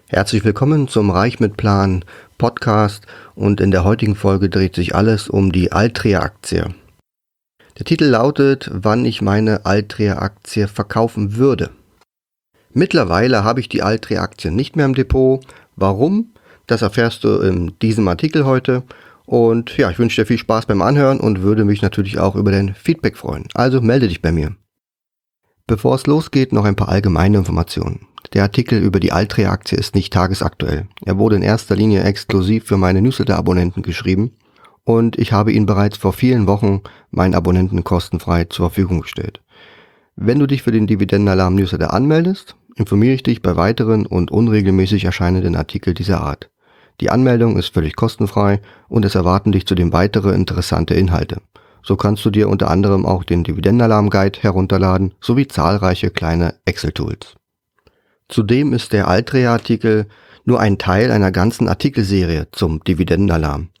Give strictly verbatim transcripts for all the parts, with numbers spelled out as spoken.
Herzlich willkommen zum Reich mit Plan Podcast und in der heutigen Folge dreht sich alles um die Altria-Aktie. Der Titel lautet, wann ich meine Altria-Aktie verkaufen würde. Mittlerweile habe ich die Altria-Aktie nicht mehr im Depot. Warum? Das erfährst du in diesem Artikel heute. Und ja, ich wünsche dir viel Spaß beim Anhören und würde mich natürlich auch über dein Feedback freuen. Also melde dich bei mir. Bevor es losgeht, noch ein paar allgemeine Informationen. Der Artikel über die Altria-Aktie ist nicht tagesaktuell. Er wurde in erster Linie exklusiv für meine Newsletter-Abonnenten geschrieben und ich habe ihn bereits vor vielen Wochen meinen Abonnenten kostenfrei zur Verfügung gestellt. Wenn du dich für den Dividendenalarm-Newsletter anmeldest, informiere ich dich bei weiteren und unregelmäßig erscheinenden Artikeln dieser Art. Die Anmeldung ist völlig kostenfrei und es erwarten dich zudem weitere interessante Inhalte. So kannst du dir unter anderem auch den Dividendenalarm-Guide herunterladen, sowie zahlreiche kleine Excel-Tools. Zudem ist der Altria-Artikel nur ein Teil einer ganzen Artikelserie zum Dividendenalarm.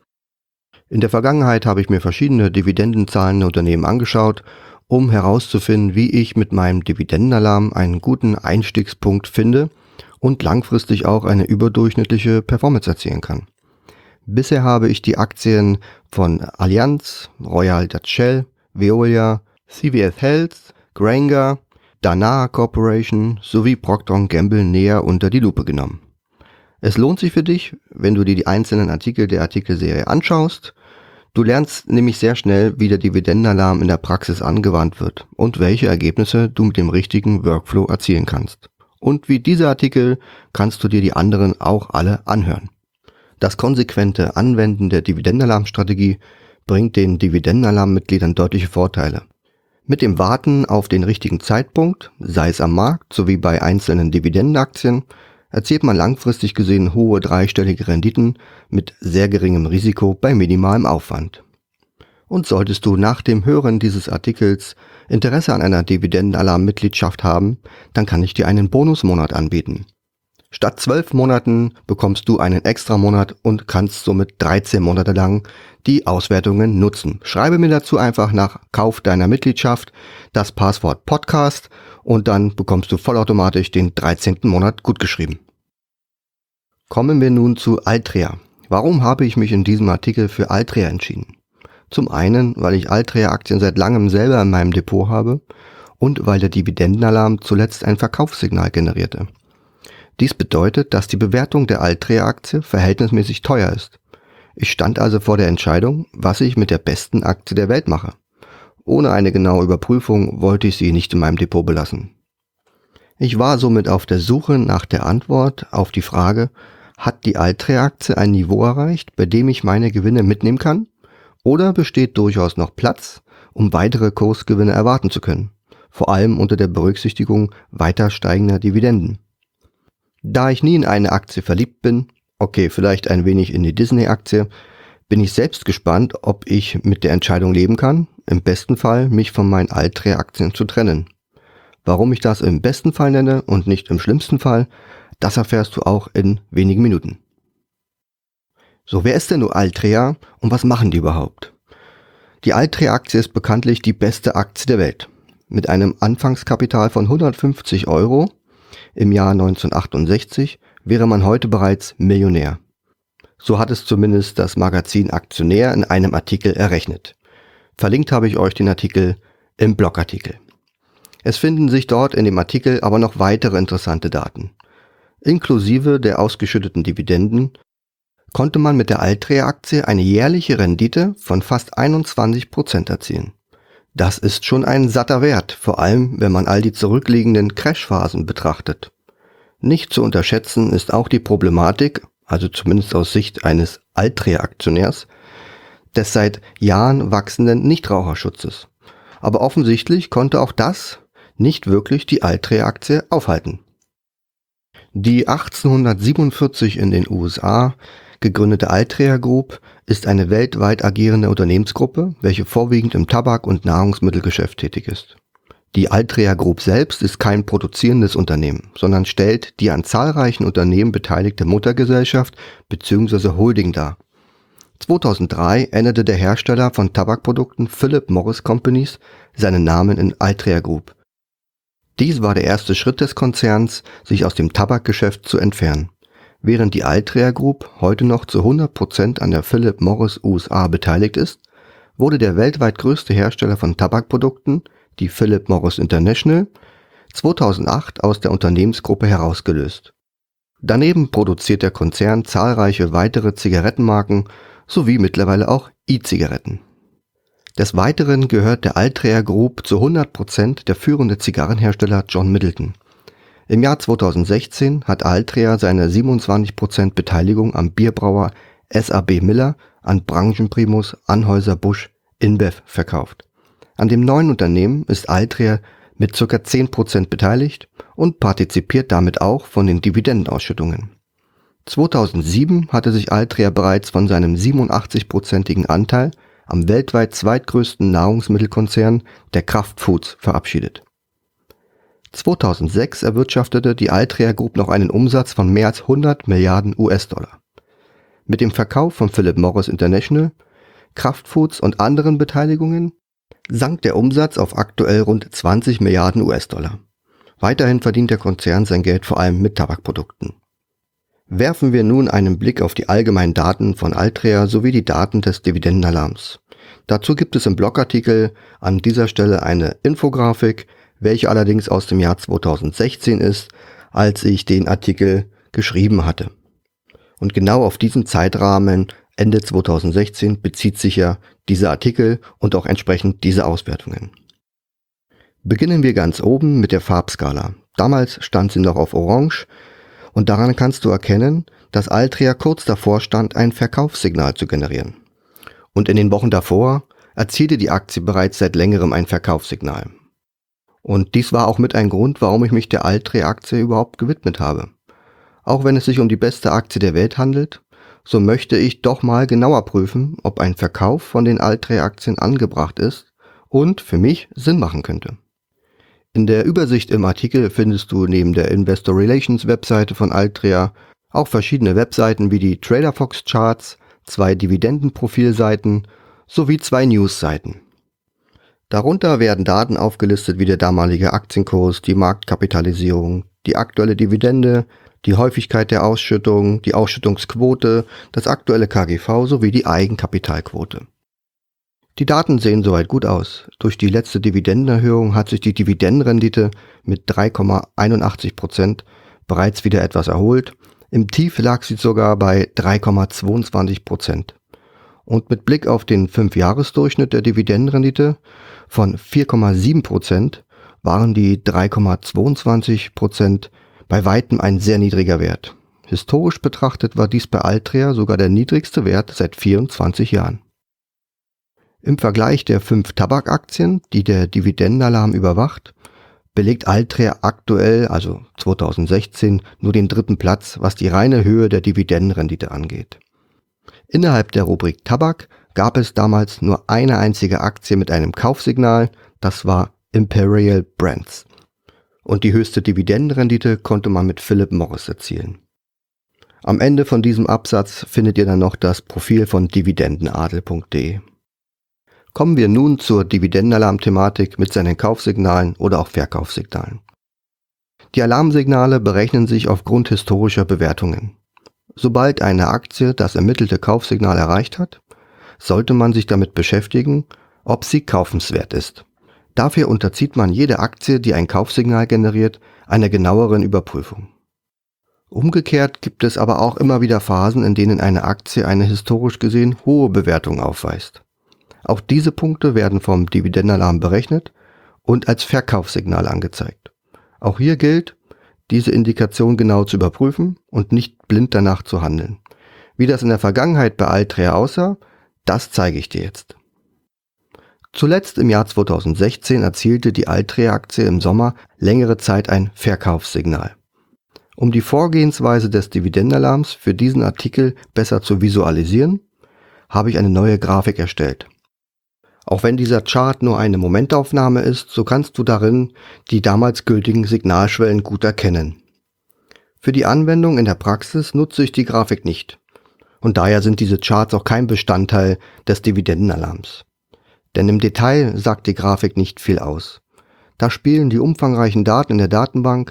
In der Vergangenheit habe ich mir verschiedene dividendenzahlende Unternehmen angeschaut, um herauszufinden, wie ich mit meinem Dividendenalarm einen guten Einstiegspunkt finde und langfristig auch eine überdurchschnittliche Performance erzielen kann. Bisher habe ich die Aktien von Allianz, Royal Dutch Shell, Veolia, C V S Health, Granger, Danaher Corporation sowie Procter und Gamble näher unter die Lupe genommen. Es lohnt sich für dich, wenn du dir die einzelnen Artikel der Artikelserie anschaust. Du lernst nämlich sehr schnell, wie der Dividendenalarm in der Praxis angewandt wird und welche Ergebnisse du mit dem richtigen Workflow erzielen kannst. Und wie diese Artikel kannst du dir die anderen auch alle anhören. Das konsequente Anwenden der Dividendenalarmstrategie bringt den Dividendenalarm-Mitgliedern deutliche Vorteile. Mit dem Warten auf den richtigen Zeitpunkt, sei es am Markt sowie bei einzelnen Dividendenaktien, erzielt man langfristig gesehen hohe dreistellige Renditen mit sehr geringem Risiko bei minimalem Aufwand. Und solltest du nach dem Hören dieses Artikels Interesse an einer Dividendenalarm-Mitgliedschaft haben, dann kann ich dir einen Bonusmonat anbieten. Statt zwölf Monaten bekommst du einen Extramonat und kannst somit dreizehn Monate lang die Auswertungen nutzen. Schreibe mir dazu einfach nach Kauf deiner Mitgliedschaft das Passwort Podcast und dann bekommst du vollautomatisch den dreizehnten Monat gutgeschrieben. Kommen wir nun zu Altria. Warum habe ich mich in diesem Artikel für Altria entschieden? Zum einen, weil ich Altria-Aktien seit langem selber in meinem Depot habe und weil der Dividendenalarm zuletzt ein Verkaufssignal generierte. Dies bedeutet, dass die Bewertung der Altria-Aktie verhältnismäßig teuer ist. Ich stand also vor der Entscheidung, was ich mit der besten Aktie der Welt mache. Ohne eine genaue Überprüfung wollte ich sie nicht in meinem Depot belassen. Ich war somit auf der Suche nach der Antwort auf die Frage, hat die Altria-Aktie ein Niveau erreicht, bei dem ich meine Gewinne mitnehmen kann? Oder besteht durchaus noch Platz, um weitere Kursgewinne erwarten zu können? Vor allem unter der Berücksichtigung weiter steigender Dividenden. Da ich nie in eine Aktie verliebt bin, okay, vielleicht ein wenig in die Disney-Aktie, bin ich selbst gespannt, ob ich mit der Entscheidung leben kann, im besten Fall mich von meinen Altria-Aktien zu trennen. Warum ich das im besten Fall nenne und nicht im schlimmsten Fall, das erfährst du auch in wenigen Minuten. So, wer ist denn nur Altria und was machen die überhaupt? Die Altria-Aktie ist bekanntlich die beste Aktie der Welt. Mit einem Anfangskapital von hundertfünfzig Euro im Jahr neunzehnhundertachtundsechzig wäre man heute bereits Millionär. So hat es zumindest das Magazin Aktionär in einem Artikel errechnet. Verlinkt habe ich euch den Artikel im Blogartikel. Es finden sich dort in dem Artikel aber noch weitere interessante Daten. Inklusive der ausgeschütteten Dividenden konnte man mit der Altria-Aktie eine jährliche Rendite von fast einundzwanzig Prozent erzielen. Das ist schon ein satter Wert, vor allem wenn man all die zurückliegenden Crashphasen betrachtet. Nicht zu unterschätzen ist auch die Problematik, also zumindest aus Sicht eines Altria-Aktionärs, des seit Jahren wachsenden Nichtraucherschutzes. Aber offensichtlich konnte auch das nicht wirklich die Altria-Aktie aufhalten. Die achtzehnhundertsiebenundvierzig in den U S A gegründete Altria Group ist eine weltweit agierende Unternehmensgruppe, welche vorwiegend im Tabak- und Nahrungsmittelgeschäft tätig ist. Die Altria Group selbst ist kein produzierendes Unternehmen, sondern stellt die an zahlreichen Unternehmen beteiligte Muttergesellschaft bzw. Holding dar. zweitausenddrei änderte der Hersteller von Tabakprodukten Philip Morris Companies seinen Namen in Altria Group. Dies war der erste Schritt des Konzerns, sich aus dem Tabakgeschäft zu entfernen. Während die Altria Group heute noch zu hundert Prozent an der Philip Morris U S A beteiligt ist, wurde der weltweit größte Hersteller von Tabakprodukten, die Philip Morris International, zweitausendacht aus der Unternehmensgruppe herausgelöst. Daneben produziert der Konzern zahlreiche weitere Zigarettenmarken sowie mittlerweile auch E-Zigaretten. Des Weiteren gehört der Altria Group zu hundert Prozent der führende Zigarrenhersteller John Middleton. Im Jahr zweitausendsechzehn hat Altria seine siebenundzwanzig Prozent Beteiligung am Bierbrauer S A B Miller an Branchenprimus Anheuser-Busch InBev verkauft. An dem neuen Unternehmen ist Altria mit ca. zehn Prozent beteiligt und partizipiert damit auch von den Dividendenausschüttungen. zweitausendsieben hatte sich Altria bereits von seinem siebenundachtzig-prozentigen Anteil am weltweit zweitgrößten Nahrungsmittelkonzern der Kraft Foods verabschiedet. zweitausendsechs erwirtschaftete die Altria Group noch einen Umsatz von mehr als hundert Milliarden U S-Dollar. Mit dem Verkauf von Philip Morris International, Kraft Foods und anderen Beteiligungen sank der Umsatz auf aktuell rund zwanzig Milliarden U S-Dollar. Weiterhin verdient der Konzern sein Geld vor allem mit Tabakprodukten. Werfen wir nun einen Blick auf die allgemeinen Daten von Altria sowie die Daten des Dividendenalarms. Dazu gibt es im Blogartikel an dieser Stelle eine Infografik, welche allerdings aus dem Jahr zweitausendsechzehn ist, als ich den Artikel geschrieben hatte. Und genau auf diesen Zeitrahmen Ende zweitausendsechzehn bezieht sich ja dieser Artikel und auch entsprechend diese Auswertungen. Beginnen wir ganz oben mit der Farbskala. Damals stand sie noch auf Orange und daran kannst du erkennen, dass Altria kurz davor stand, ein Verkaufssignal zu generieren. Und in den Wochen davor erzielte die Aktie bereits seit längerem ein Verkaufssignal. Und dies war auch mit ein Grund, warum ich mich der Altria-Aktie überhaupt gewidmet habe. Auch wenn es sich um die beste Aktie der Welt handelt, so möchte ich doch mal genauer prüfen, ob ein Verkauf von den Altria-Aktien angebracht ist und für mich Sinn machen könnte. In der Übersicht im Artikel findest du neben der Investor Relations Webseite von Altria auch verschiedene Webseiten wie die TraderFox Charts, zwei Dividendenprofilseiten sowie zwei Newsseiten. Darunter werden Daten aufgelistet wie der damalige Aktienkurs, die Marktkapitalisierung, die aktuelle Dividende, die Häufigkeit der Ausschüttung, die Ausschüttungsquote, das aktuelle K G V sowie die Eigenkapitalquote. Die Daten sehen soweit gut aus. Durch die letzte Dividendenerhöhung hat sich die Dividendenrendite mit drei Komma einundachtzig Prozent bereits wieder etwas erholt. Im Tief lag sie sogar bei drei Komma zweiundzwanzig Prozent. Und mit Blick auf den fünf-Jahres-Durchschnitt der Dividendenrendite von vier Komma sieben Prozent waren die drei Komma zweiundzwanzig Prozent bei weitem ein sehr niedriger Wert. Historisch betrachtet war dies bei Altria sogar der niedrigste Wert seit vierundzwanzig Jahren. Im Vergleich der fünf Tabakaktien, die der Dividendenalarm überwacht, belegt Altria aktuell, also zweitausendsechzehn, nur den dritten Platz, was die reine Höhe der Dividendenrendite angeht. Innerhalb der Rubrik Tabak gab es damals nur eine einzige Aktie mit einem Kaufsignal, das war Imperial Brands. Und die höchste Dividendenrendite konnte man mit Philip Morris erzielen. Am Ende von diesem Absatz findet ihr dann noch das Profil von dividendenadel punkt de. Kommen wir nun zur Dividendenalarm-Thematik mit seinen Kaufsignalen oder auch Verkaufssignalen. Die Alarmsignale berechnen sich aufgrund historischer Bewertungen. Sobald eine Aktie das ermittelte Kaufsignal erreicht hat, sollte man sich damit beschäftigen, ob sie kaufenswert ist. Dafür unterzieht man jede Aktie, die ein Kaufsignal generiert, einer genaueren Überprüfung. Umgekehrt gibt es aber auch immer wieder Phasen, in denen eine Aktie eine historisch gesehen hohe Bewertung aufweist. Auch diese Punkte werden vom Dividendenalarm berechnet und als Verkaufssignal angezeigt. Auch hier gilt, diese Indikation genau zu überprüfen und nicht blind danach zu handeln. Wie das in der Vergangenheit bei Altria aussah, das zeige ich dir jetzt. Zuletzt im Jahr zweitausendsechzehn erzielte die Altria-Aktie im Sommer längere Zeit ein Verkaufssignal. Um die Vorgehensweise des Dividendenalarms für diesen Artikel besser zu visualisieren, habe ich eine neue Grafik erstellt. Auch wenn dieser Chart nur eine Momentaufnahme ist, so kannst du darin die damals gültigen Signalschwellen gut erkennen. Für die Anwendung in der Praxis nutze ich die Grafik nicht. Und daher sind diese Charts auch kein Bestandteil des Dividendenalarms. Denn im Detail sagt die Grafik nicht viel aus. Da spielen die umfangreichen Daten in der Datenbank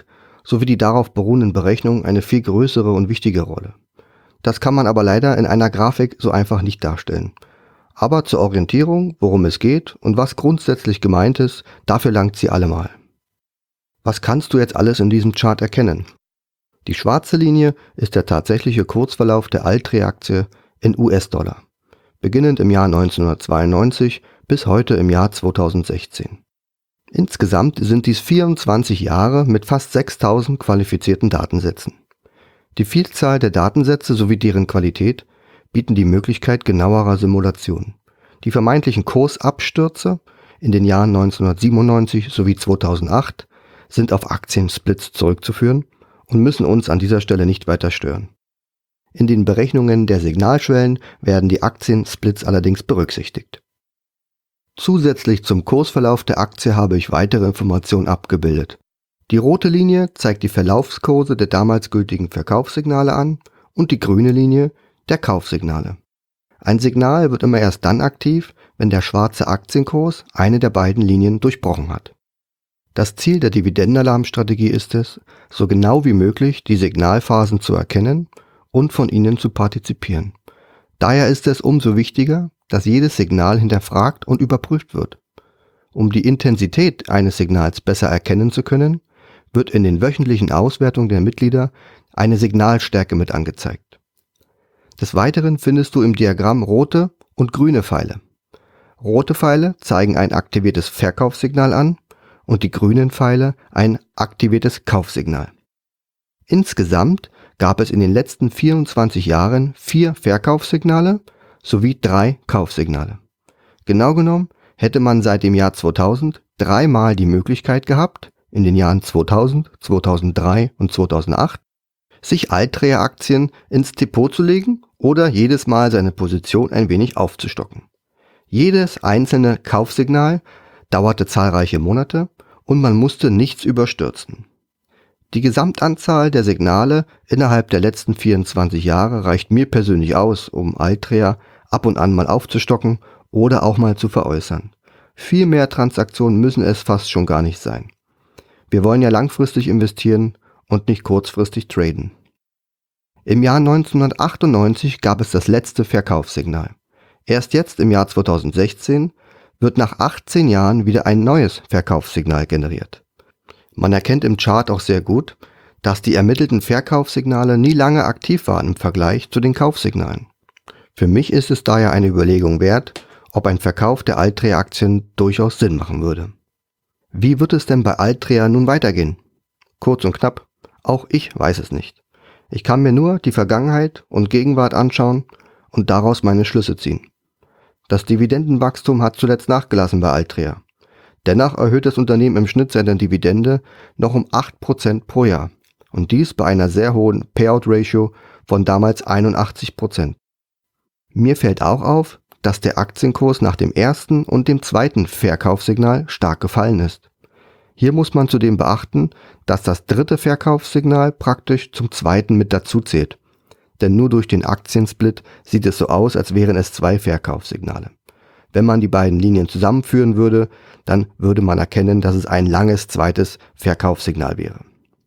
sowie die darauf beruhenden Berechnungen eine viel größere und wichtige Rolle. Das kann man aber leider in einer Grafik so einfach nicht darstellen. Aber zur Orientierung, worum es geht und was grundsätzlich gemeint ist, dafür langt sie allemal. Was kannst du jetzt alles in diesem Chart erkennen? Die schwarze Linie ist der tatsächliche Kursverlauf der Altria-Aktie in U S-Dollar, beginnend im Jahr neunzehnhundertzweiundneunzig bis heute im Jahr zweitausendsechzehn. Insgesamt sind dies vierundzwanzig Jahre mit fast sechstausend qualifizierten Datensätzen. Die Vielzahl der Datensätze sowie deren Qualität bieten die Möglichkeit genauerer Simulation. Die vermeintlichen Kursabstürze in den Jahren neunzehnhundertsiebenundneunzig sowie zweitausendacht sind auf Aktiensplits zurückzuführen und müssen uns an dieser Stelle nicht weiter stören. In den Berechnungen der Signalschwellen werden die Aktiensplits allerdings berücksichtigt. Zusätzlich zum Kursverlauf der Aktie habe ich weitere Informationen abgebildet. Die rote Linie zeigt die Verlaufskurse der damals gültigen Verkaufssignale an und die grüne Linie der Kaufsignale. Ein Signal wird immer erst dann aktiv, wenn der schwarze Aktienkurs eine der beiden Linien durchbrochen hat. Das Ziel der Dividendenalarmstrategie ist es, so genau wie möglich die Signalphasen zu erkennen und von ihnen zu partizipieren. Daher ist es umso wichtiger, dass jedes Signal hinterfragt und überprüft wird. Um die Intensität eines Signals besser erkennen zu können, wird in den wöchentlichen Auswertungen der Mitglieder eine Signalstärke mit angezeigt. Des Weiteren findest du im Diagramm rote und grüne Pfeile. Rote Pfeile zeigen ein aktiviertes Verkaufssignal an und die grünen Pfeile ein aktiviertes Kaufsignal. Insgesamt gab es in den letzten vierundzwanzig Jahren vier Verkaufssignale sowie drei Kaufsignale. Genau genommen hätte man seit dem Jahr zweitausend dreimal die Möglichkeit gehabt, in den Jahren zweitausend, zweitausenddrei und zweitausendacht, sich Altria-Aktien ins Depot zu legen oder jedes Mal seine Position ein wenig aufzustocken. Jedes einzelne Kaufsignal dauerte zahlreiche Monate und man musste nichts überstürzen. Die Gesamtanzahl der Signale innerhalb der letzten vierundzwanzig Jahre reicht mir persönlich aus, um Altria ab und an mal aufzustocken oder auch mal zu veräußern. Viel mehr Transaktionen müssen es fast schon gar nicht sein. Wir wollen ja langfristig investieren und nicht kurzfristig traden. Im Jahr neunzehnhundertachtundneunzig gab es das letzte Verkaufssignal. Erst jetzt im Jahr zweitausendsechzehn wird nach achtzehn Jahren wieder ein neues Verkaufssignal generiert. Man erkennt im Chart auch sehr gut, dass die ermittelten Verkaufssignale nie lange aktiv waren im Vergleich zu den Kaufsignalen. Für mich ist es daher eine Überlegung wert, ob ein Verkauf der Altria-Aktien durchaus Sinn machen würde. Wie wird es denn bei Altria nun weitergehen? Kurz und knapp, auch ich weiß es nicht. Ich kann mir nur die Vergangenheit und Gegenwart anschauen und daraus meine Schlüsse ziehen. Das Dividendenwachstum hat zuletzt nachgelassen bei Altria. Dennoch erhöht das Unternehmen im Schnitt seine Dividende noch um acht Prozent pro Jahr und dies bei einer sehr hohen Payout-Ratio von damals einundachtzig Prozent. Mir fällt auch auf, dass der Aktienkurs nach dem ersten und dem zweiten Verkaufssignal stark gefallen ist. Hier muss man zudem beachten, dass das dritte Verkaufssignal praktisch zum zweiten mit dazu zählt. Denn nur durch den Aktiensplit sieht es so aus, als wären es zwei Verkaufssignale. Wenn man die beiden Linien zusammenführen würde, dann würde man erkennen, dass es ein langes zweites Verkaufssignal wäre.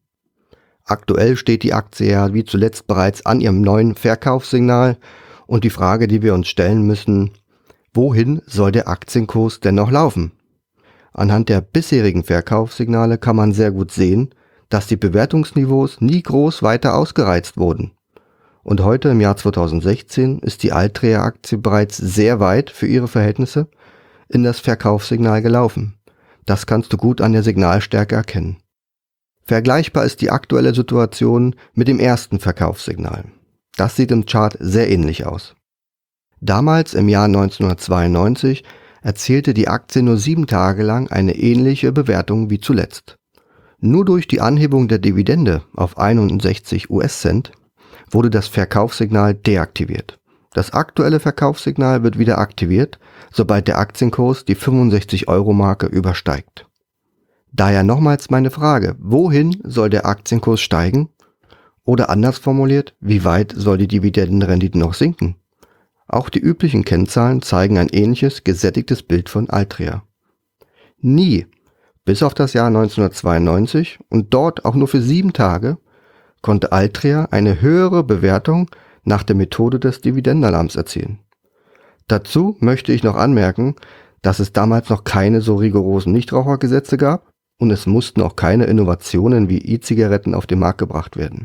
Aktuell steht die Aktie ja wie zuletzt bereits an ihrem neuen Verkaufssignal und die Frage, die wir uns stellen müssen, wohin soll der Aktienkurs denn noch laufen? Anhand der bisherigen Verkaufssignale kann man sehr gut sehen, dass die Bewertungsniveaus nie groß weiter ausgereizt wurden. Und heute im Jahr zweitausendsechzehn ist die Altria-Aktie bereits sehr weit für ihre Verhältnisse in das Verkaufssignal gelaufen. Das kannst du gut an der Signalstärke erkennen. Vergleichbar ist die aktuelle Situation mit dem ersten Verkaufssignal. Das sieht im Chart sehr ähnlich aus. Damals im Jahr neunzehnhundertzweiundneunzig erzielte die Aktie nur sieben Tage lang eine ähnliche Bewertung wie zuletzt. Nur durch die Anhebung der Dividende auf einundsechzig US-Cent wurde das Verkaufssignal deaktiviert. Das aktuelle Verkaufssignal wird wieder aktiviert, sobald der Aktienkurs die fünfundsechzig-Euro-Marke übersteigt. Daher nochmals meine Frage, wohin soll der Aktienkurs steigen? Oder anders formuliert, wie weit soll die Dividendenrendite noch sinken? Auch die üblichen Kennzahlen zeigen ein ähnliches gesättigtes Bild von Altria. Nie Bis auf das Jahr neunzehnhundertzweiundneunzig und dort auch nur für sieben Tage konnte Altria eine höhere Bewertung nach der Methode des Dividendenalarms erzielen. Dazu möchte ich noch anmerken, dass es damals noch keine so rigorosen Nichtrauchergesetze gab und es mussten auch keine Innovationen wie E-Zigaretten auf den Markt gebracht werden.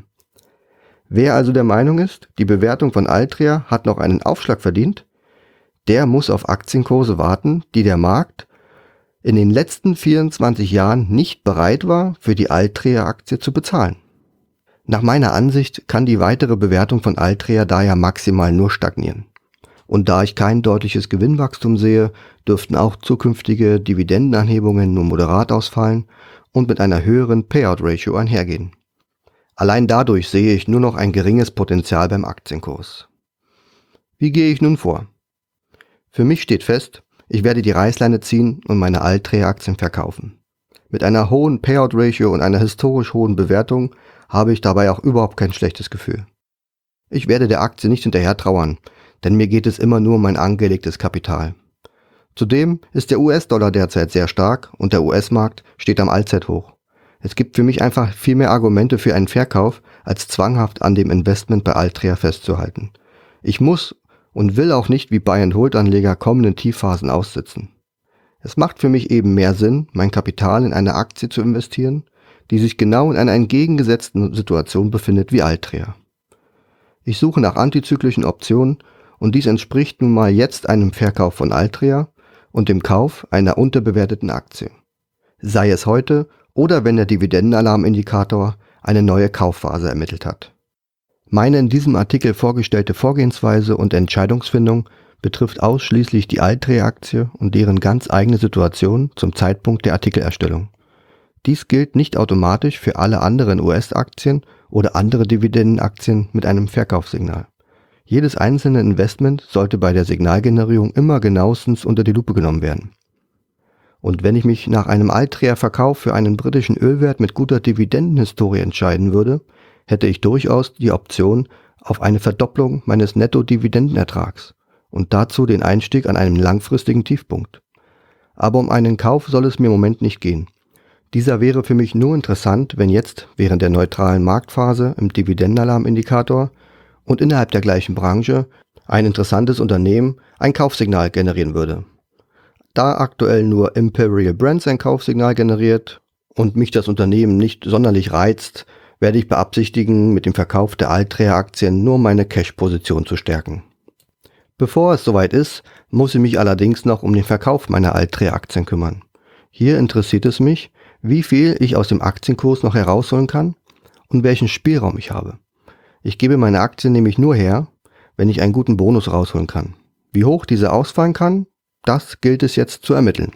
Wer also der Meinung ist, die Bewertung von Altria hat noch einen Aufschlag verdient, der muss auf Aktienkurse warten, die der Markt in den letzten vierundzwanzig Jahren nicht bereit war, für die Altria-Aktie zu bezahlen. Nach meiner Ansicht kann die weitere Bewertung von Altria daher maximal nur stagnieren. Und da ich kein deutliches Gewinnwachstum sehe, dürften auch zukünftige Dividendenanhebungen nur moderat ausfallen und mit einer höheren Payout-Ratio einhergehen. Allein dadurch sehe ich nur noch ein geringes Potenzial beim Aktienkurs. Wie gehe ich nun vor? Für mich steht fest, ich werde die Reißleine ziehen und meine Altria-Aktien verkaufen. Mit einer hohen Payout-Ratio und einer historisch hohen Bewertung habe ich dabei auch überhaupt kein schlechtes Gefühl. Ich werde der Aktie nicht hinterher trauern, denn mir geht es immer nur um mein angelegtes Kapital. Zudem ist der U S-Dollar derzeit sehr stark und der U S-Markt steht am Allzeithoch. Es gibt für mich einfach viel mehr Argumente für einen Verkauf, als zwanghaft an dem Investment bei Altria festzuhalten. Ich muss und will auch nicht wie Buy-and-Hold-Anleger kommenden Tiefphasen aussitzen. Es macht für mich eben mehr Sinn, mein Kapital in eine Aktie zu investieren, die sich genau in einer entgegengesetzten Situation befindet wie Altria. Ich suche nach antizyklischen Optionen und dies entspricht nun mal jetzt einem Verkauf von Altria und dem Kauf einer unterbewerteten Aktie. Sei es heute oder wenn der Dividendenalarmindikator eine neue Kaufphase ermittelt hat. Meine in diesem Artikel vorgestellte Vorgehensweise und Entscheidungsfindung betrifft ausschließlich die Altria-Aktie und deren ganz eigene Situation zum Zeitpunkt der Artikelerstellung. Dies gilt nicht automatisch für alle anderen U S-Aktien oder andere Dividendenaktien mit einem Verkaufssignal. Jedes einzelne Investment sollte bei der Signalgenerierung immer genauestens unter die Lupe genommen werden. Und wenn ich mich nach einem Altria-Verkauf für einen britischen Ölwert mit guter Dividendenhistorie entscheiden würde, hätte ich durchaus die Option auf eine Verdopplung meines Netto-Dividendenertrags und dazu den Einstieg an einem langfristigen Tiefpunkt. Aber um einen Kauf soll es mir im Moment nicht gehen. Dieser wäre für mich nur interessant, wenn jetzt während der neutralen Marktphase im Dividendenalarmindikator und innerhalb der gleichen Branche ein interessantes Unternehmen ein Kaufsignal generieren würde. Da aktuell nur Imperial Brands ein Kaufsignal generiert und mich das Unternehmen nicht sonderlich reizt, werde ich beabsichtigen, mit dem Verkauf der Altria-Aktien nur meine Cash-Position zu stärken. Bevor es soweit ist, muss ich mich allerdings noch um den Verkauf meiner Altria-Aktien kümmern. Hier interessiert es mich, wie viel ich aus dem Aktienkurs noch herausholen kann und welchen Spielraum ich habe. Ich gebe meine Aktien nämlich nur her, wenn ich einen guten Bonus rausholen kann. Wie hoch diese ausfallen kann, das gilt es jetzt zu ermitteln.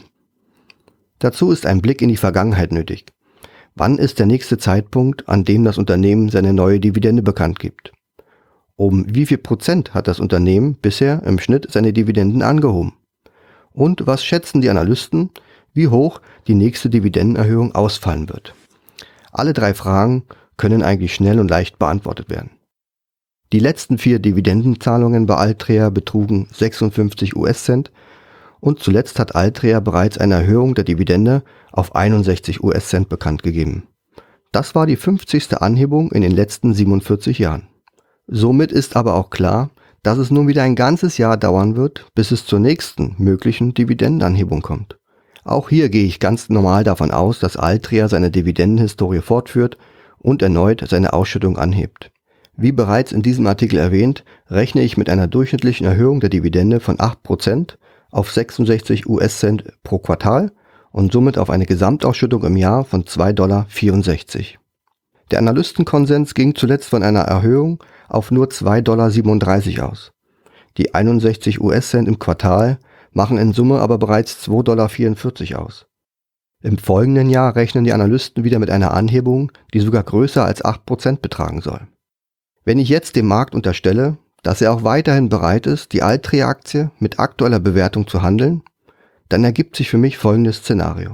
Dazu ist ein Blick in die Vergangenheit nötig. Wann ist der nächste Zeitpunkt, an dem das Unternehmen seine neue Dividende bekannt gibt? Um wie viel Prozent hat das Unternehmen bisher im Schnitt seine Dividenden angehoben? Und was schätzen die Analysten, wie hoch die nächste Dividendenerhöhung ausfallen wird? Alle drei Fragen können eigentlich schnell und leicht beantwortet werden. Die letzten vier Dividendenzahlungen bei Altria betrugen sechsundfünfzig US-Cent und zuletzt hat Altria bereits eine Erhöhung der Dividende auf einundsechzig US-Cent bekannt gegeben. Das war die fünfzigste Anhebung in den letzten siebenundvierzig Jahren. Somit ist aber auch klar, dass es nun wieder ein ganzes Jahr dauern wird, bis es zur nächsten möglichen Dividendenanhebung kommt. Auch hier gehe ich ganz normal davon aus, dass Altria seine Dividendenhistorie fortführt und erneut seine Ausschüttung anhebt. Wie bereits in diesem Artikel erwähnt, rechne ich mit einer durchschnittlichen Erhöhung der Dividende von acht Prozent auf sechsundsechzig US-Cent pro Quartal und somit auf eine Gesamtausschüttung im Jahr von zwei Komma vierundsechzig Dollar. Der Analystenkonsens ging zuletzt von einer Erhöhung auf nur zwei Komma siebenunddreißig Dollar aus. Die einundsechzig US-Cent im Quartal machen in Summe aber bereits zwei Komma vierundvierzig Dollar aus. Im folgenden Jahr rechnen die Analysten wieder mit einer Anhebung, die sogar größer als acht Prozent betragen soll. Wenn ich jetzt dem Markt unterstelle, dass er auch weiterhin bereit ist, die Altria-Aktie mit aktueller Bewertung zu handeln, dann ergibt sich für mich folgendes Szenario.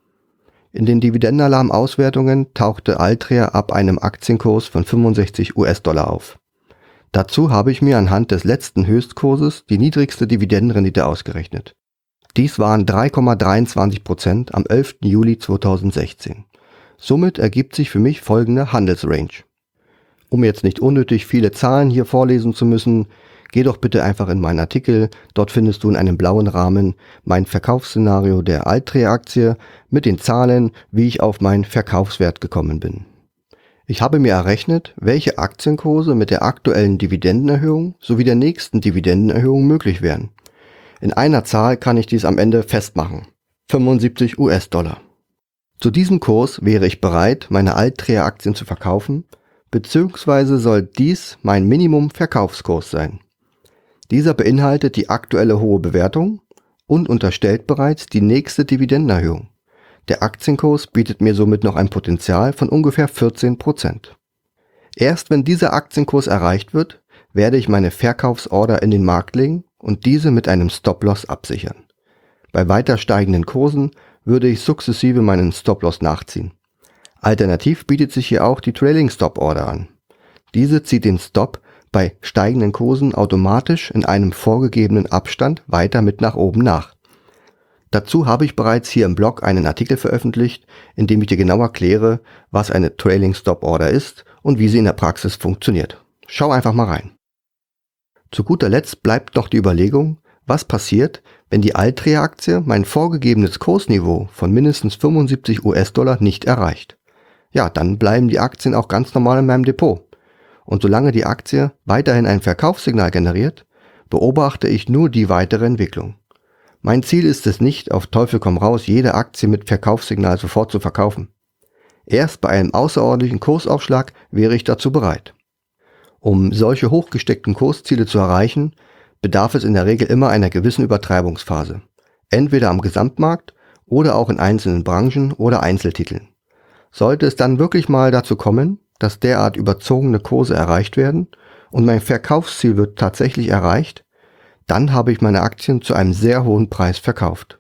In den Dividendenalarm-Auswertungen tauchte Altria ab einem Aktienkurs von fünfundsechzig US-Dollar auf. Dazu habe ich mir anhand des letzten Höchstkurses die niedrigste Dividendenrendite ausgerechnet. Dies waren drei Komma dreiundzwanzig Prozent am elften Juli zweitausendsechzehn. Somit ergibt sich für mich folgende Handelsrange. Um jetzt nicht unnötig viele Zahlen hier vorlesen zu müssen, geh doch bitte einfach in meinen Artikel, dort findest du in einem blauen Rahmen mein Verkaufsszenario der Altria-Aktie mit den Zahlen, wie ich auf meinen Verkaufswert gekommen bin. Ich habe mir errechnet, welche Aktienkurse mit der aktuellen Dividendenerhöhung sowie der nächsten Dividendenerhöhung möglich wären. In einer Zahl kann ich dies am Ende festmachen: fünfundsiebzig US-Dollar. Zu diesem Kurs wäre ich bereit, meine Altria-Aktien zu verkaufen, beziehungsweise soll dies mein Minimum-Verkaufskurs sein. Dieser beinhaltet die aktuelle hohe Bewertung und unterstellt bereits die nächste Dividendenerhöhung. Der Aktienkurs bietet mir somit noch ein Potenzial von ungefähr vierzehn Prozent. Erst wenn dieser Aktienkurs erreicht wird, werde ich meine Verkaufsorder in den Markt legen und diese mit einem Stop-Loss absichern. Bei weiter steigenden Kursen würde ich sukzessive meinen Stop-Loss nachziehen. Alternativ bietet sich hier auch die Trailing Stop Order an. Diese zieht den Stop bei steigenden Kursen automatisch in einem vorgegebenen Abstand weiter mit nach oben nach. Dazu habe ich bereits hier im Blog einen Artikel veröffentlicht, in dem ich dir genau erkläre, was eine Trailing Stop Order ist und wie sie in der Praxis funktioniert. Schau einfach mal rein. Zu guter Letzt bleibt noch die Überlegung, was passiert, wenn die Altria-Aktie mein vorgegebenes Kursniveau von mindestens fünfundsiebzig US-Dollar nicht erreicht. Ja, dann bleiben die Aktien auch ganz normal in meinem Depot. Und solange die Aktie weiterhin ein Verkaufssignal generiert, beobachte ich nur die weitere Entwicklung. Mein Ziel ist es nicht, auf Teufel komm raus, jede Aktie mit Verkaufssignal sofort zu verkaufen. Erst bei einem außerordentlichen Kursaufschlag wäre ich dazu bereit. Um solche hochgesteckten Kursziele zu erreichen, bedarf es in der Regel immer einer gewissen Übertreibungsphase. Entweder am Gesamtmarkt oder auch in einzelnen Branchen oder Einzeltiteln. Sollte es dann wirklich mal dazu kommen, dass derart überzogene Kurse erreicht werden und mein Verkaufsziel wird tatsächlich erreicht, dann habe ich meine Aktien zu einem sehr hohen Preis verkauft.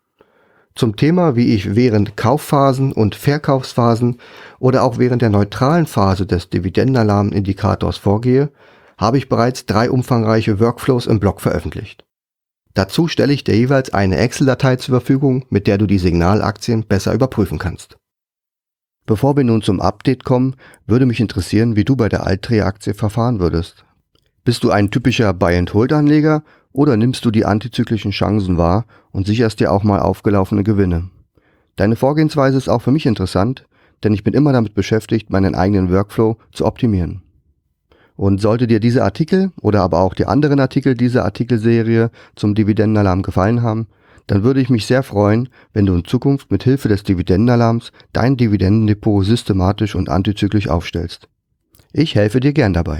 Zum Thema, wie ich während Kaufphasen und Verkaufsphasen oder auch während der neutralen Phase des Dividendenalarmindikators vorgehe, habe ich bereits drei umfangreiche Workflows im Blog veröffentlicht. Dazu stelle ich dir jeweils eine Excel-Datei zur Verfügung, mit der du die Signalaktien besser überprüfen kannst. Bevor wir nun zum Update kommen, würde mich interessieren, wie du bei der Altria-Aktie verfahren würdest. Bist du ein typischer Buy-and-Hold-Anleger oder nimmst du die antizyklischen Chancen wahr und sicherst dir auch mal aufgelaufene Gewinne? Deine Vorgehensweise ist auch für mich interessant, denn ich bin immer damit beschäftigt, meinen eigenen Workflow zu optimieren. Und sollte dir dieser Artikel oder aber auch die anderen Artikel dieser Artikelserie zum Dividendenalarm gefallen haben, dann würde ich mich sehr freuen, wenn du in Zukunft mit Hilfe des Dividendenalarms dein Dividendendepot systematisch und antizyklisch aufstellst. Ich helfe dir gern dabei.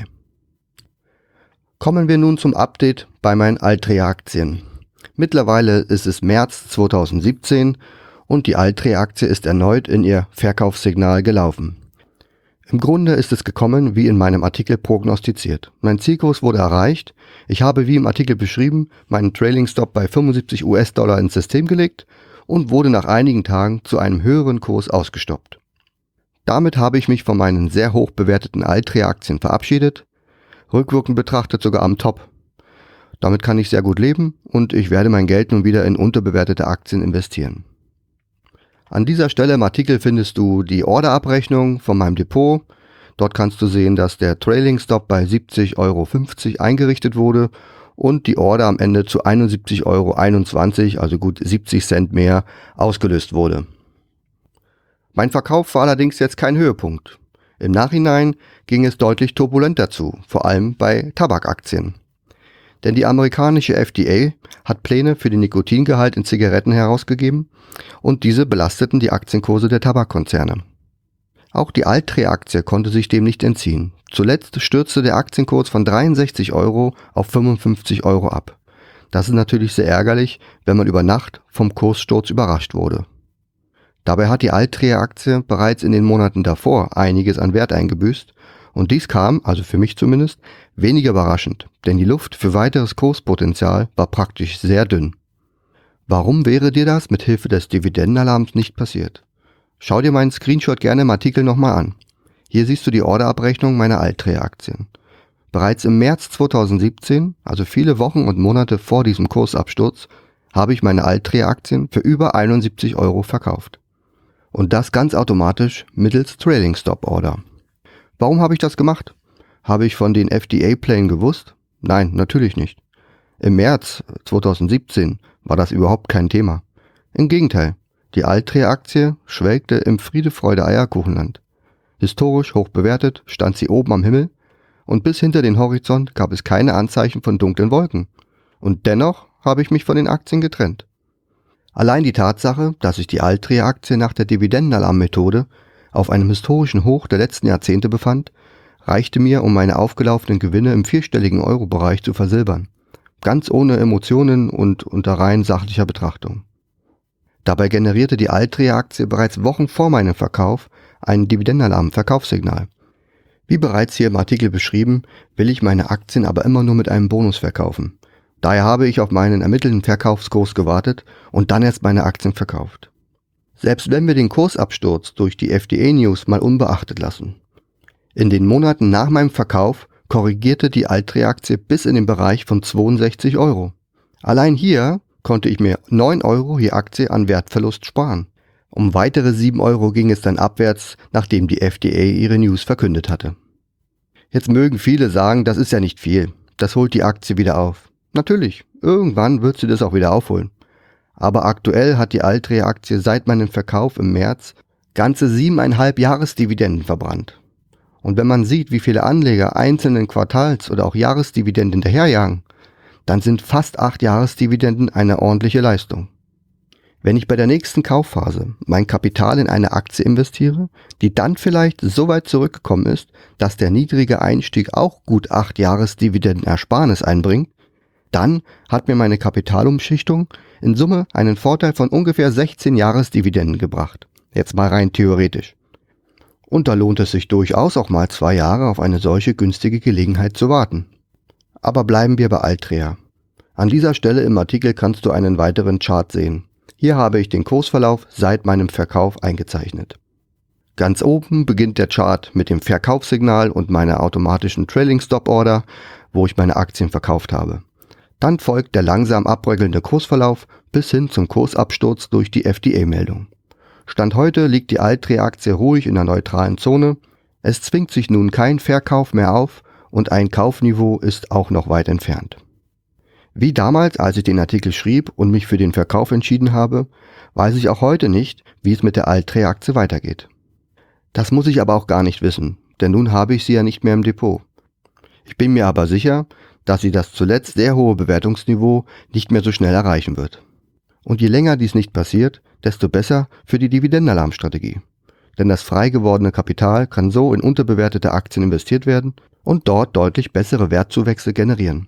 Kommen wir nun zum Update bei meinen Altria-Aktien. Mittlerweile ist es März zweitausendsiebzehn und die Altria-Aktie ist erneut in ihr Verkaufssignal gelaufen. Im Grunde ist es gekommen, wie in meinem Artikel prognostiziert. Mein Zielkurs wurde erreicht, ich habe wie im Artikel beschrieben meinen Trailing Stop bei fünfundsiebzig US-Dollar ins System gelegt und wurde nach einigen Tagen zu einem höheren Kurs ausgestoppt. Damit habe ich mich von meinen sehr hoch bewerteten Altria-Aktien verabschiedet, rückwirkend betrachtet sogar am Top. Damit kann ich sehr gut leben und ich werde mein Geld nun wieder in unterbewertete Aktien investieren. An dieser Stelle im Artikel findest du die Orderabrechnung von meinem Depot. Dort kannst du sehen, dass der Trailing Stop bei siebzig Euro fünfzig eingerichtet wurde und die Order am Ende zu einundsiebzig Euro einundzwanzig, also gut siebzig Cent mehr, ausgelöst wurde. Mein Verkauf war allerdings jetzt kein Höhepunkt. Im Nachhinein ging es deutlich turbulenter zu, vor allem bei Tabakaktien. Denn die amerikanische F D A hat Pläne für den Nikotingehalt in Zigaretten herausgegeben und diese belasteten die Aktienkurse der Tabakkonzerne. Auch die Altria-Aktie konnte sich dem nicht entziehen. Zuletzt stürzte der Aktienkurs von dreiundsechzig Euro auf fünfundfünfzig Euro ab. Das ist natürlich sehr ärgerlich, wenn man über Nacht vom Kurssturz überrascht wurde. Dabei hat die Altria-Aktie bereits in den Monaten davor einiges an Wert eingebüßt und dies kam, also für mich zumindest, weniger überraschend, denn die Luft für weiteres Kurspotenzial war praktisch sehr dünn. Warum wäre dir das mit Hilfe des Dividendenalarms nicht passiert? Schau dir meinen Screenshot gerne im Artikel nochmal an. Hier siehst du die Orderabrechnung meiner Altria-Aktien. Bereits im März zweitausendsiebzehn, also viele Wochen und Monate vor diesem Kursabsturz, habe ich meine Altria-Aktien für über einundsiebzig Euro verkauft. Und das ganz automatisch mittels Trailing Stop Order. Warum habe ich das gemacht? Habe ich von den F D A-Plänen gewusst? Nein, natürlich nicht. Im März zweitausendsiebzehn war das überhaupt kein Thema. Im Gegenteil, die Altria-Aktie schwelgte im Friede-Freude-Eierkuchenland. Historisch hoch bewertet stand sie oben am Himmel und bis hinter den Horizont gab es keine Anzeichen von dunklen Wolken. Und dennoch habe ich mich von den Aktien getrennt. Allein die Tatsache, dass sich die Altria-Aktie nach der Dividendenalarm-Methode auf einem historischen Hoch der letzten Jahrzehnte befand, reichte mir, um meine aufgelaufenen Gewinne im vierstelligen Euro-Bereich zu versilbern. Ganz ohne Emotionen und unter rein sachlicher Betrachtung. Dabei generierte die Altria-Aktie bereits Wochen vor meinem Verkauf ein Dividendenalarm-Verkaufssignal. Wie bereits hier im Artikel beschrieben, will ich meine Aktien aber immer nur mit einem Bonus verkaufen. Daher habe ich auf meinen ermittelten Verkaufskurs gewartet und dann erst meine Aktien verkauft. Selbst wenn wir den Kursabsturz durch die F D A-News mal unbeachtet lassen. In den Monaten nach meinem Verkauf korrigierte die Altria-Aktie bis in den Bereich von zweiundsechzig Euro. Allein hier konnte ich mir neun Euro je Aktie an Wertverlust sparen. Um weitere sieben Euro ging es dann abwärts, nachdem die F D A ihre News verkündet hatte. Jetzt mögen viele sagen, das ist ja nicht viel, das holt die Aktie wieder auf. Natürlich, irgendwann wird sie das auch wieder aufholen. Aber aktuell hat die Altria-Aktie seit meinem Verkauf im März ganze siebeneinhalb Jahresdividenden verbrannt. Und wenn man sieht, wie viele Anleger einzelnen Quartals- oder auch Jahresdividenden hinterherjagen, dann sind fast acht Jahresdividenden eine ordentliche Leistung. Wenn ich bei der nächsten Kaufphase mein Kapital in eine Aktie investiere, die dann vielleicht so weit zurückgekommen ist, dass der niedrige Einstieg auch gut acht Jahresdividenden Ersparnis einbringt, dann hat mir meine Kapitalumschichtung in Summe einen Vorteil von ungefähr sechzehn Jahresdividenden gebracht. Jetzt mal rein theoretisch. Und da lohnt es sich durchaus auch mal zwei Jahre auf eine solche günstige Gelegenheit zu warten. Aber bleiben wir bei Altria. An dieser Stelle im Artikel kannst du einen weiteren Chart sehen. Hier habe ich den Kursverlauf seit meinem Verkauf eingezeichnet. Ganz oben beginnt der Chart mit dem Verkaufssignal und meiner automatischen Trailing Stop Order, wo ich meine Aktien verkauft habe. Dann folgt der langsam abbröckelnde Kursverlauf bis hin zum Kursabsturz durch die F D A-Meldung. Stand heute liegt die Altria-Aktie ruhig in der neutralen Zone. Es zwingt sich nun kein Verkauf mehr auf und ein Kaufniveau ist auch noch weit entfernt. Wie damals, als ich den Artikel schrieb und mich für den Verkauf entschieden habe, weiß ich auch heute nicht, wie es mit der Altria-Aktie weitergeht. Das muss ich aber auch gar nicht wissen, denn nun habe ich sie ja nicht mehr im Depot. Ich bin mir aber sicher, dass sie das zuletzt sehr hohe Bewertungsniveau nicht mehr so schnell erreichen wird. Und je länger dies nicht passiert, desto besser für die Dividendenalarmstrategie. Denn das frei gewordene Kapital kann so in unterbewertete Aktien investiert werden und dort deutlich bessere Wertzuwächse generieren.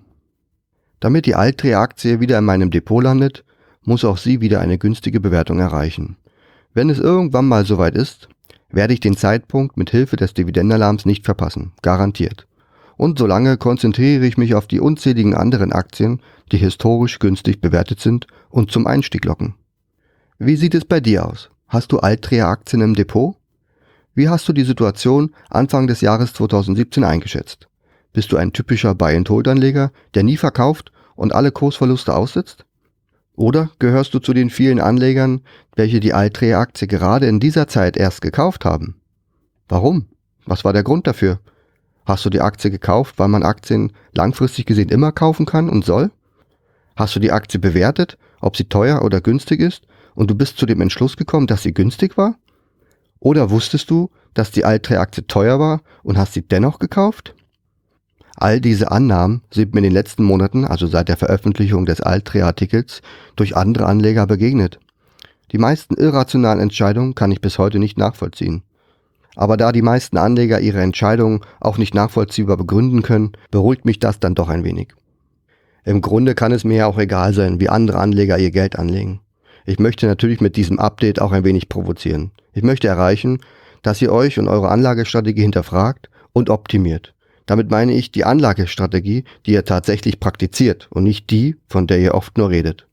Damit die Altria-Aktie wieder in meinem Depot landet, muss auch sie wieder eine günstige Bewertung erreichen. Wenn es irgendwann mal soweit ist, werde ich den Zeitpunkt mit Hilfe des Dividendenalarms nicht verpassen, garantiert. Und solange konzentriere ich mich auf die unzähligen anderen Aktien, die historisch günstig bewertet sind und zum Einstieg locken. Wie sieht es bei dir aus? Hast du Altria-Aktien im Depot? Wie hast du die Situation Anfang des Jahres zweitausendsiebzehn eingeschätzt? Bist du ein typischer Buy-and-Hold-Anleger, der nie verkauft und alle Kursverluste aussitzt? Oder gehörst du zu den vielen Anlegern, welche die Altria-Aktie gerade in dieser Zeit erst gekauft haben? Warum? Was war der Grund dafür? Hast du die Aktie gekauft, weil man Aktien langfristig gesehen immer kaufen kann und soll? Hast du die Aktie bewertet, ob sie teuer oder günstig ist, und du bist zu dem Entschluss gekommen, dass sie günstig war? Oder wusstest du, dass die Altria-Aktie teuer war und hast sie dennoch gekauft? All diese Annahmen sind mir in den letzten Monaten, also seit der Veröffentlichung des Altria-Artikels, durch andere Anleger begegnet. Die meisten irrationalen Entscheidungen kann ich bis heute nicht nachvollziehen. Aber da die meisten Anleger ihre Entscheidungen auch nicht nachvollziehbar begründen können, beruhigt mich das dann doch ein wenig. Im Grunde kann es mir ja auch egal sein, wie andere Anleger ihr Geld anlegen. Ich möchte natürlich mit diesem Update auch ein wenig provozieren. Ich möchte erreichen, dass ihr euch und eure Anlagestrategie hinterfragt und optimiert. Damit meine ich die Anlagestrategie, die ihr tatsächlich praktiziert und nicht die, von der ihr oft nur redet.